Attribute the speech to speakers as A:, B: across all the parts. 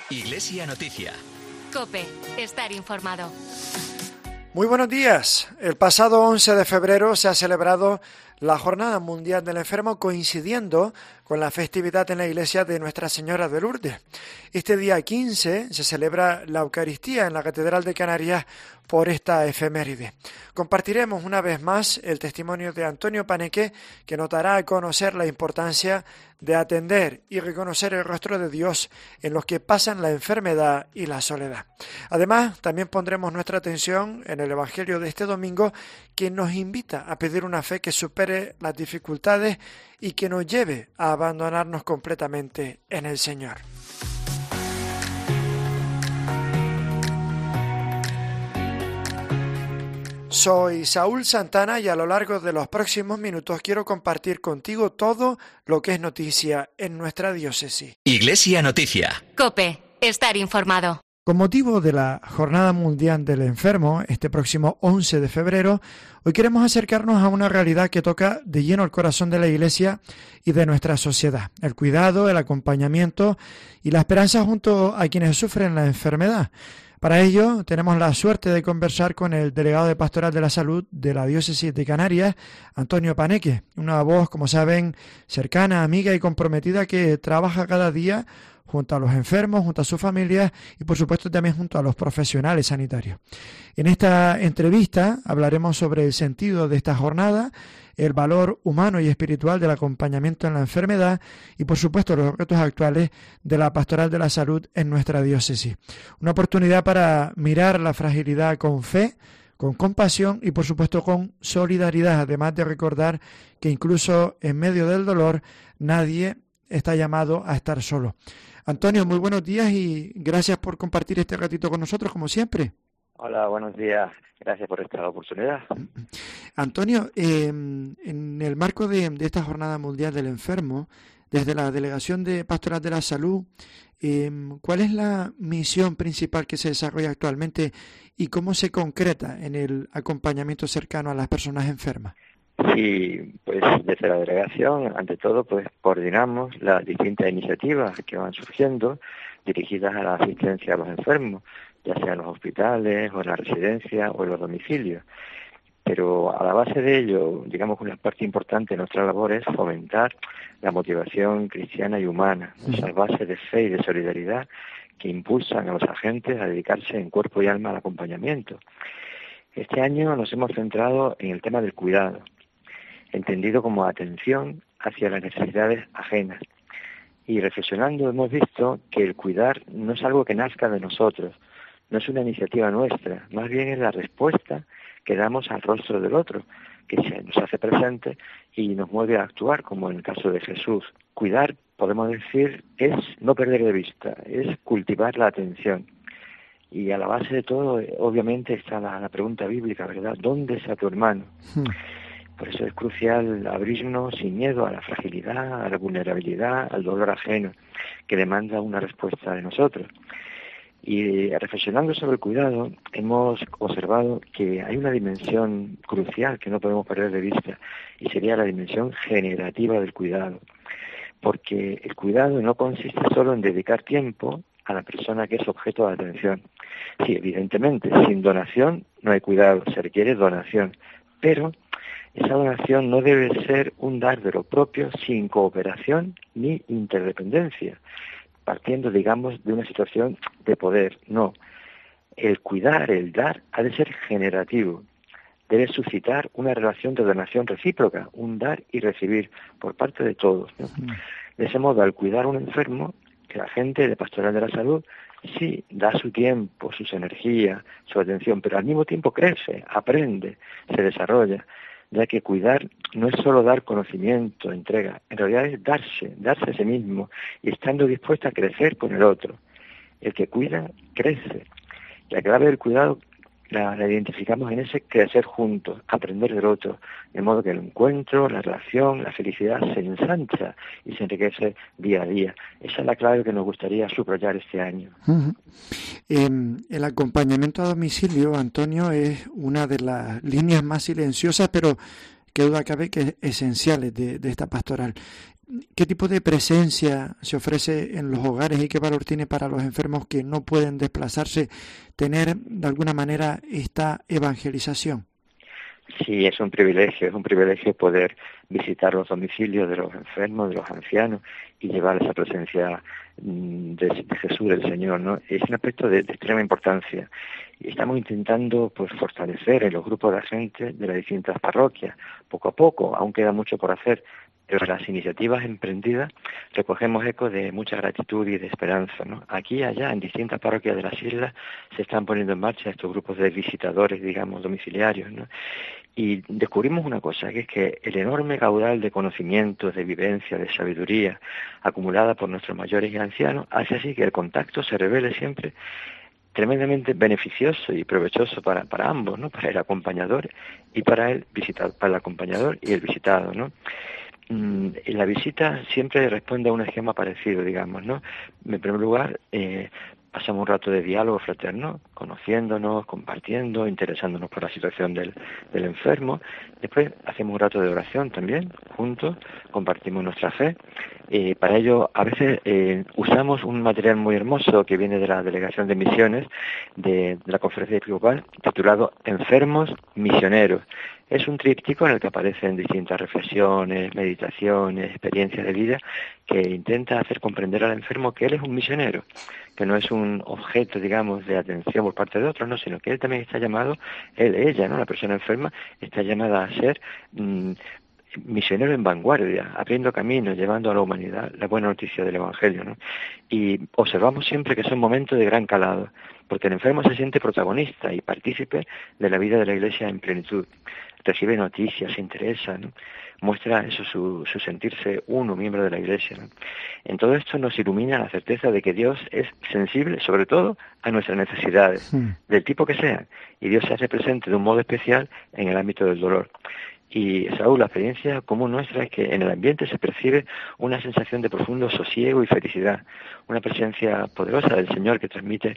A: Iglesia Noticia.
B: COPE. Estar informado.
C: Muy buenos días. El pasado 11 de febrero se ha celebrado la Jornada Mundial del Enfermo, coincidiendo con la festividad en la iglesia de Nuestra Señora de Lourdes. Este día 15 se celebra la Eucaristía en la Catedral de Canarias por esta efeméride. Compartiremos una vez más el testimonio de Antonio Paneque, que nos dará a conocer la importancia de atender y reconocer el rostro de Dios en los que pasan la enfermedad y la soledad. Además, también pondremos nuestra atención en el Evangelio de este domingo, que nos invita a pedir una fe que supere las dificultades y que nos lleve a abandonarnos completamente en el Señor. Soy Saúl Santana y a lo largo de los próximos minutos quiero compartir contigo todo lo que es noticia en nuestra diócesis.
A: Iglesia Noticia.
B: COPE. Estar informado.
C: Con motivo de la Jornada Mundial del Enfermo, este próximo 11 de febrero, hoy queremos acercarnos a una realidad que toca de lleno el corazón de la Iglesia y de nuestra sociedad: el cuidado, el acompañamiento y la esperanza junto a quienes sufren la enfermedad. Para ello, tenemos la suerte de conversar con el delegado de Pastoral de la Salud de la Diócesis de Canarias, Antonio Paneque, una voz, como saben, cercana, amiga y comprometida, que trabaja cada día junto a los enfermos, junto a sus familias y, por supuesto, también junto a los profesionales sanitarios. En esta entrevista hablaremos sobre el sentido de esta jornada, el valor humano y espiritual del acompañamiento en la enfermedad y, por supuesto, los retos actuales de la Pastoral de la Salud en nuestra diócesis. Una oportunidad para mirar la fragilidad con fe, con compasión y, por supuesto, con solidaridad, además de recordar que incluso en medio del dolor nadie está llamado a estar solo. Antonio, muy buenos días y gracias por compartir este ratito con nosotros, como siempre.
D: Hola, buenos días. Gracias por esta oportunidad.
C: Antonio, en el marco de esta Jornada Mundial del Enfermo, desde la Delegación de Pastoral de la Salud, ¿cuál es la misión principal que se desarrolla actualmente y cómo se concreta en el acompañamiento cercano a las personas enfermas?
D: Sí, pues desde la delegación, ante todo, pues coordinamos las distintas iniciativas que van surgiendo dirigidas a la asistencia a los enfermos, ya sea en los hospitales o en la residencia o en los domicilios. Pero a la base de ello, digamos que una parte importante de nuestra labor es fomentar la motivación cristiana y humana, esas bases de fe y de solidaridad que impulsan a los agentes a dedicarse en cuerpo y alma al acompañamiento. Este año nos hemos centrado en el tema del cuidado, entendido como atención hacia las necesidades ajenas. Y reflexionando hemos visto que el cuidar no es algo que nazca de nosotros, no es una iniciativa nuestra, más bien es la respuesta que damos al rostro del otro, que se nos hace presente y nos mueve a actuar, como en el caso de Jesús. Cuidar, podemos decir, es no perder de vista, es cultivar la atención. Y a la base de todo, obviamente, está la pregunta bíblica, ¿verdad? ¿Dónde está tu hermano? Por eso es crucial abrirnos sin miedo a la fragilidad, a la vulnerabilidad, al dolor ajeno, que demanda una respuesta de nosotros. Y reflexionando sobre el cuidado, hemos observado que hay una dimensión crucial que no podemos perder de vista, y sería la dimensión generativa del cuidado. Porque el cuidado no consiste solo en dedicar tiempo a la persona que es objeto de atención. Sí, evidentemente, sin donación no hay cuidado, se requiere donación, pero esa donación no debe ser un dar de lo propio sin cooperación ni interdependencia, partiendo, digamos, de una situación de poder. No, el cuidar, el dar, ha de ser generativo. Debe suscitar una relación de donación recíproca, un dar y recibir por parte de todos, ¿no? De ese modo, al cuidar a un enfermo, que la gente de Pastoral de la Salud sí da su tiempo, sus energías, su atención, pero al mismo tiempo crece, aprende, se desarrolla, ya que cuidar no es solo dar conocimiento, entrega, en realidad es darse a sí mismo y estando dispuesto a crecer con el otro. El que cuida, crece. La clave del cuidado la identificamos en ese crecer juntos, aprender del otro, de modo que el encuentro, la relación, la felicidad se ensancha y se enriquece día a día. Esa es la clave que nos gustaría subrayar este año.
C: El acompañamiento a domicilio, Antonio, es una de las líneas más silenciosas, pero que duda cabe que esenciales de esta pastoral. ¿qué tipo de presencia se ofrece en los hogares y qué valor tiene para los enfermos que no pueden desplazarse tener de alguna manera esta evangelización?
D: Sí, es un privilegio poder visitar los domicilios de los enfermos, de los ancianos y llevar esa presencia de Jesús, del Señor, ¿no? Es un aspecto de extrema importancia y estamos intentando pues fortalecer en los grupos de gente de las distintas parroquias, poco a poco, aún queda mucho por hacer, pero las iniciativas emprendidas recogemos eco de mucha gratitud y de esperanza, ¿no? Aquí y allá, en distintas parroquias de las islas, se están poniendo en marcha estos grupos de visitadores, digamos, domiciliarios, ¿no? Y descubrimos una cosa, que es que el enorme caudal de conocimientos, de vivencia, de sabiduría acumulada por nuestros mayores y ancianos hace así que el contacto se revele siempre tremendamente beneficioso y provechoso para ambos, ¿no? Para el acompañador y para el visitado, para el acompañador y el visitado, ¿no? La visita siempre responde a un esquema parecido, digamos, ¿no? En primer lugar, pasamos un rato de diálogo fraterno, conociéndonos, compartiendo, interesándonos por la situación del enfermo. Después hacemos un rato de oración también, juntos, compartimos nuestra fe. Para ello, a veces usamos un material muy hermoso que viene de la Delegación de Misiones de la Conferencia Episcopal, titulado Enfermos Misioneros. Es un tríptico en el que aparecen distintas reflexiones, meditaciones, experiencias de vida que intenta hacer comprender al enfermo que él es un misionero, que no es un objeto, digamos, de atención por parte de otros, no, sino que él también está llamado, ella, ¿no? La persona enferma está llamada a ser misionero en vanguardia, abriendo caminos, llevando a la humanidad la buena noticia del Evangelio, ¿no? Y observamos siempre que son momentos de gran calado, porque el enfermo se siente protagonista y partícipe de la vida de la Iglesia en plenitud. Recibe noticias, se interesa, ¿no? Muestra eso, su sentirse uno, miembro de la Iglesia, ¿no? En todo esto nos ilumina la certeza de que Dios es sensible, sobre todo, a nuestras necesidades, del tipo que sean, y Dios se hace presente de un modo especial en el ámbito del dolor. Y, Saúl, la experiencia común nuestra es que en el ambiente se percibe una sensación de profundo sosiego y felicidad, una presencia poderosa del Señor que transmite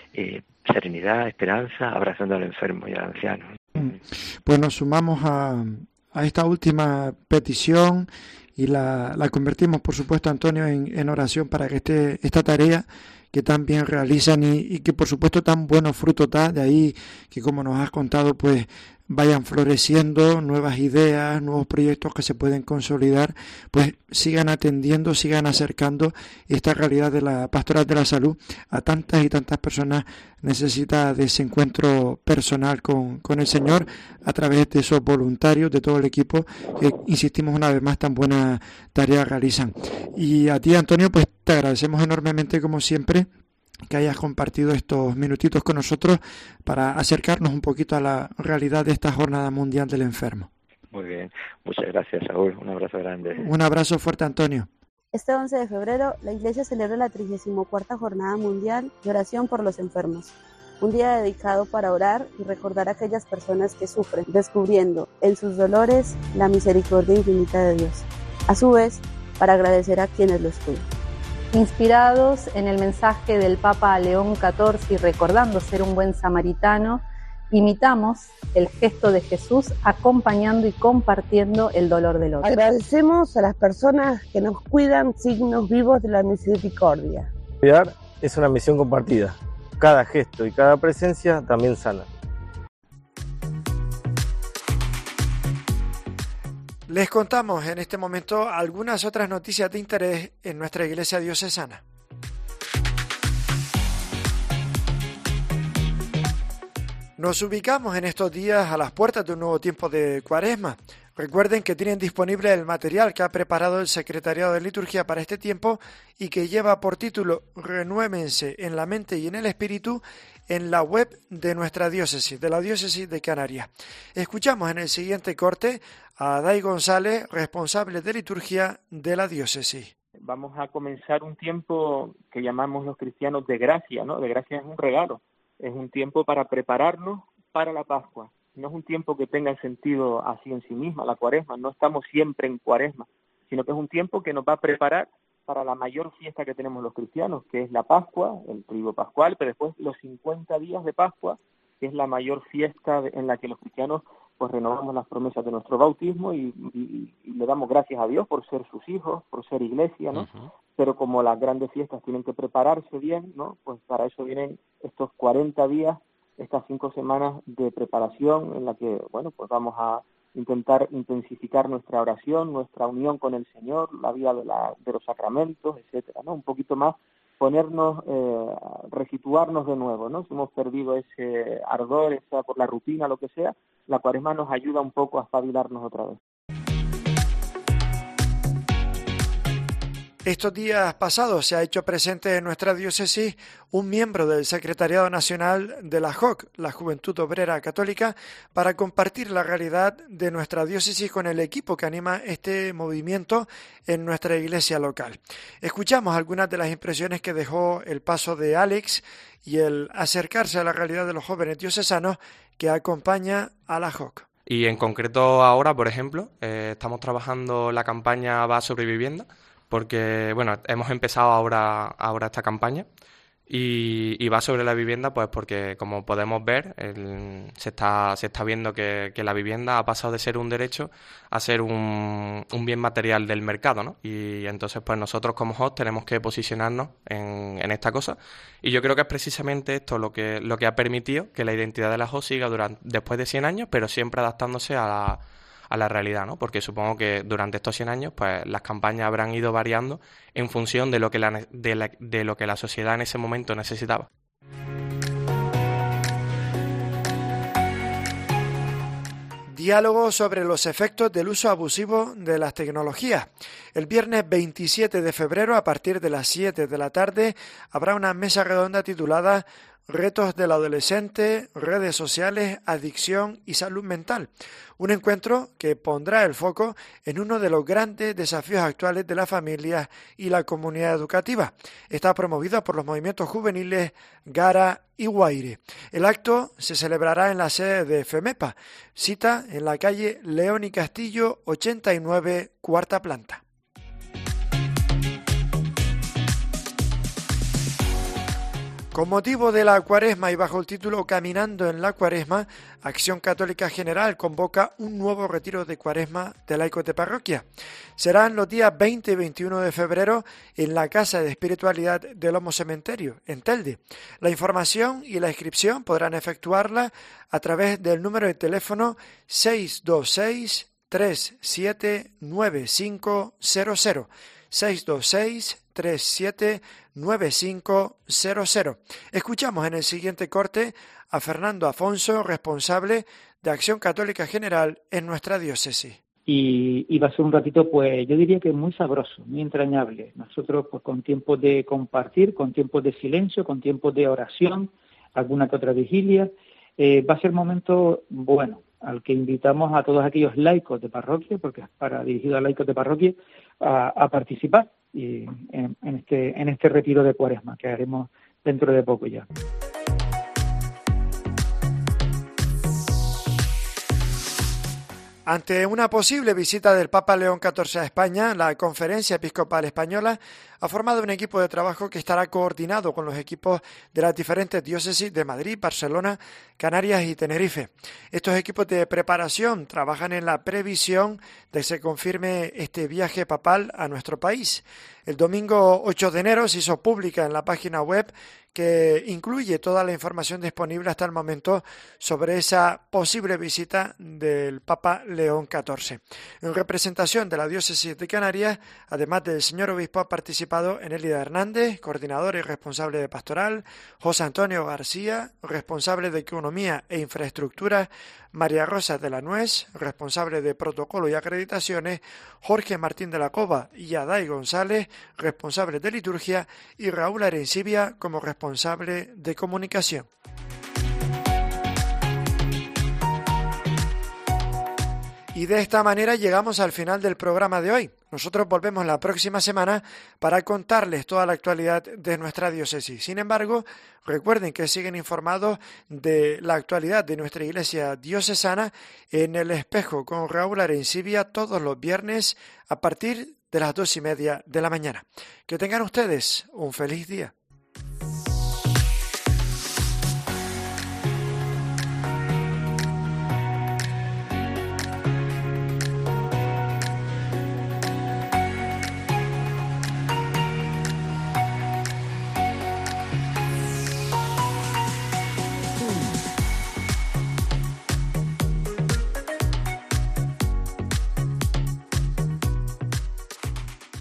D: serenidad, esperanza, abrazando al enfermo y al anciano.
C: Pues nos sumamos a esta última petición y la convertimos, por supuesto, Antonio, en oración para que esta tarea que tan bien realizan y que, por supuesto, tan buenos frutos da, de ahí que, como nos has contado, pues vayan floreciendo nuevas ideas, nuevos proyectos que se pueden consolidar, pues sigan atendiendo, sigan acercando esta realidad de la pastoral de la salud a tantas y tantas personas necesitadas de ese encuentro personal con el Señor a través de esos voluntarios, de todo el equipo que, insistimos una vez más, tan buena tarea realizan. Y a ti, Antonio, pues te agradecemos enormemente, como siempre, que hayas compartido estos minutitos con nosotros para acercarnos un poquito a la realidad de esta Jornada Mundial del Enfermo.
D: Muy bien, muchas gracias, Saúl, un abrazo grande.
C: Un abrazo fuerte, Antonio.
E: Este 11 de febrero, la Iglesia celebra la 34ª Jornada Mundial de Oración por los Enfermos, un día dedicado para orar y recordar a aquellas personas que sufren, descubriendo en sus dolores la misericordia infinita de Dios, a su vez, para agradecer a quienes los cuidan.
F: Inspirados en el mensaje del Papa León XIV y recordando ser un buen samaritano, imitamos el gesto de Jesús acompañando y compartiendo el dolor del otro.
G: Agradecemos a las personas que nos cuidan, signos vivos de la misericordia.
H: Cuidar es una misión compartida. Cada gesto y cada presencia también sana.
C: Les contamos en este momento algunas otras noticias de interés en nuestra iglesia diocesana. Nos ubicamos en estos días a las puertas de un nuevo tiempo de Cuaresma. Recuerden que tienen disponible el material que ha preparado el Secretariado de Liturgia para este tiempo y que lleva por título Renuévense en la mente y en el espíritu en la web de nuestra diócesis, de la diócesis de Canarias. Escuchamos en el siguiente corte a Day González, responsable de liturgia de la diócesis.
I: Vamos a comenzar un tiempo que llamamos los cristianos de gracia, ¿no? De gracia es un regalo, es un tiempo para prepararnos para la Pascua. No es un tiempo que tenga sentido así en sí misma, la Cuaresma, no estamos siempre en Cuaresma, sino que es un tiempo que nos va a preparar para la mayor fiesta que tenemos los cristianos, que es la Pascua, el triduo pascual, pero después los 50 días de Pascua, que es la mayor fiesta en la que los cristianos pues renovamos las promesas de nuestro bautismo y le damos gracias a Dios por ser sus hijos, por ser iglesia, ¿no?
J: Uh-huh.
I: Pero como las grandes fiestas tienen que prepararse bien, ¿no? Pues para eso vienen estos 40 días, estas 5 semanas de preparación en la que, bueno, pues vamos a intentar intensificar nuestra oración, nuestra unión con el Señor, la vida de los sacramentos, etcétera, ¿no? Un poquito más ponernos, resituarnos de nuevo, ¿no? Si hemos perdido ese ardor, esa por la rutina, lo que sea, la Cuaresma nos ayuda un poco a espabilarnos otra vez.
C: Estos días pasados se ha hecho presente en nuestra diócesis un miembro del Secretariado Nacional de la JOC, la Juventud Obrera Católica, para compartir la realidad de nuestra diócesis con el equipo que anima este movimiento en nuestra iglesia local. Escuchamos algunas de las impresiones que dejó el paso de Alex y el acercarse a la realidad de los jóvenes diocesanos que acompaña a la JOC.
J: Y en concreto ahora, por ejemplo, estamos trabajando la campaña Va sobre Vivienda, porque, bueno, hemos empezado ahora esta campaña y va sobre la vivienda, pues porque, como podemos ver, se está viendo que la vivienda ha pasado de ser un derecho a ser un bien material del mercado, ¿no? Y entonces, pues nosotros como JOC tenemos que posicionarnos en esta cosa. Y yo creo que es precisamente esto lo que ha permitido que la identidad de la JOC siga después de 100 años, pero siempre adaptándose a la realidad, ¿no? Porque supongo que durante estos 100 años pues las campañas habrán ido variando en función de lo que la sociedad en ese momento necesitaba.
C: Diálogo sobre los efectos del uso abusivo de las tecnologías. El viernes 27 de febrero, a partir de las 7 de la tarde, habrá una mesa redonda titulada Retos del adolescente, redes sociales, adicción y salud mental. Un encuentro que pondrá el foco en uno de los grandes desafíos actuales de las familias y la comunidad educativa. Está promovido por los movimientos juveniles Gara y Guaire. El acto se celebrará en la sede de FEMEPA, cita en la calle León y Castillo 89, cuarta planta. Con motivo de la Cuaresma y bajo el título Caminando en la Cuaresma, Acción Católica General convoca un nuevo retiro de Cuaresma de laicos de parroquia. Serán los días 20 y 21 de febrero en la Casa de Espiritualidad del Homo Cementerio, en Telde. La información y la inscripción podrán efectuarla a través del número de teléfono 626 379500. 626-379500. Escuchamos en el siguiente corte a Fernando Afonso, responsable de Acción Católica General en nuestra diócesis.
K: Y va a ser un ratito, pues yo diría que muy sabroso, muy entrañable. Nosotros, pues con tiempos de compartir, con tiempos de silencio, con tiempos de oración, alguna que otra vigilia. Va a ser un momento bueno, al que invitamos a todos aquellos laicos de parroquia, porque es dirigido a laicos de parroquia, a participar en este retiro de Cuaresma que haremos dentro de poco ya.
C: Ante una posible visita del Papa León XIV a España, la Conferencia Episcopal Española ha formado un equipo de trabajo que estará coordinado con los equipos de las diferentes diócesis de Madrid, Barcelona, Canarias y Tenerife. Estos equipos de preparación trabajan en la previsión de que se confirme este viaje papal a nuestro país. El domingo 8 de enero se hizo pública en la página web que incluye toda la información disponible hasta el momento sobre esa posible visita del Papa León XIV. En representación de la diócesis de Canarias, además del señor obispo, ha participado Enélida Hernández, coordinador y responsable de pastoral, José Antonio García, responsable de economía e infraestructura, María Rosa de la Nuez, responsable de protocolo y acreditaciones, Jorge Martín de la Cova y Aday González, responsable de liturgia, y Raúl Arencibia como responsable de comunicación. Y de esta manera llegamos al final del programa de hoy. Nosotros volvemos la próxima semana para contarles toda la actualidad de nuestra diócesis. Sin embargo, recuerden que siguen informados de la actualidad de nuestra iglesia diocesana en El Espejo con Raúl Arencibia todos los viernes a partir de las 2:30 de la mañana. Que tengan ustedes un feliz día.